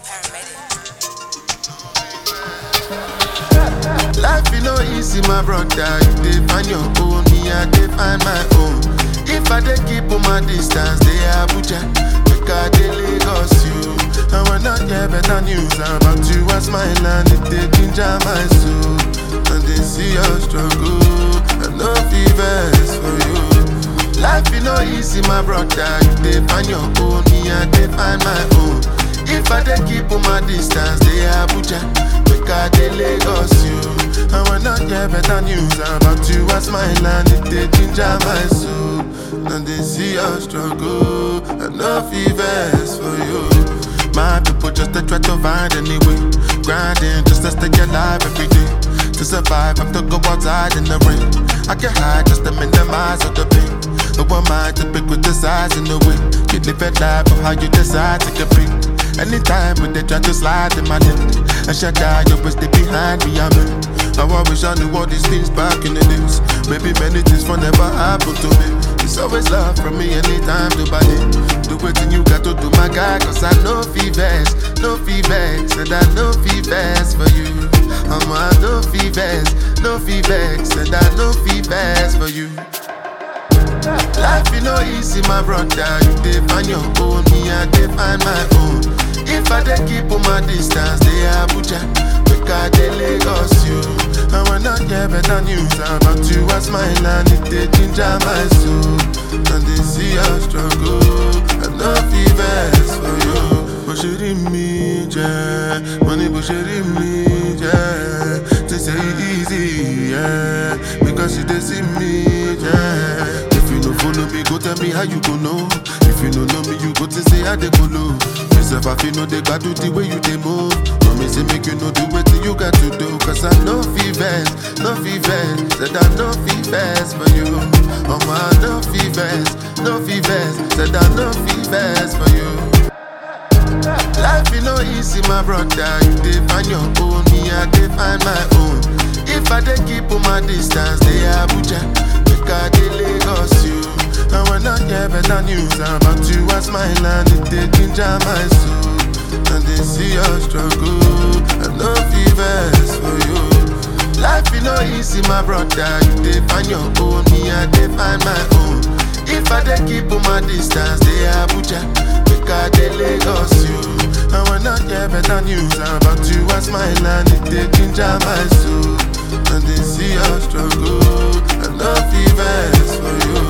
Life is no easy, my brother. You dey find your own, me I dey find my own. If I dey keep on my distance, they Abuja, make I dey Lagos you. I will not hear better news about you as my land. It dey ginger my soul, and they see your struggle. I no fevers for you. Life is no easy, my brother. You dey find your own, me I dey find my own. If I dey keep on my distance, they Abuja, make I dey Lagos you. I will not hear better news about you as my land. It dey ginger my soul, and they see your struggle. I no fevers for you. My people just to try to find any way, grinding just to stay alive every day. To survive, I have to go outside in the rain. I can hide just to minimize all the pain. No one mind to pick with the size in the way. You live a life of how you decide to compete. Anytime when they try to slide in my lane, I shall die, you always stay behind me, I'm in. Now I wish I knew all these things back in the days. Maybe many things will never happen to me. It's always love from me anytime to buy it. Do it and you got to do my guy, cause I know fevers, no fevers, and I know fevers for you. I know fevers, no fevers, and I know fevers for you. Life is no easy, my brother. You dey find your own, me I dey find my own. If I dey keep on my distance, they Abuja, make I dey Lagos you. I will not hear better news about you as my land. It dey ginger my soul, and they see your struggle. I know fevers for you. Bushiri me, yeah. Money bushiri me, yeah. They say it easy, yeah. Because you dey see me, yeah. If you no follow me, go tell me how you go know. If you no know me, you go to say how they go low. Myself, I feel no they got do the way you they move. No me say make you know the way you got to do. Cause I know fevers, no fevers. Said I know fevers for you. Oh my, no fevers, no fevers. Said I know fevers for you. Life is no easy, my brother. You dey find your own, me I dey find my own. If I dey keep on my distance, they Abuja, make I dey Lagos you. I will not hear better news about you as my land. It dey ginger my soul, and they see your struggle. I know fevers for you. Life is no easy, my brother. You dey find your own, me I dey find my own. If I dey keep on my distance, they Abuja, make I dey Lagos you. I will not hear better news about you as my land. It dey ginger my soul, and they see your struggle. I know fevers for you.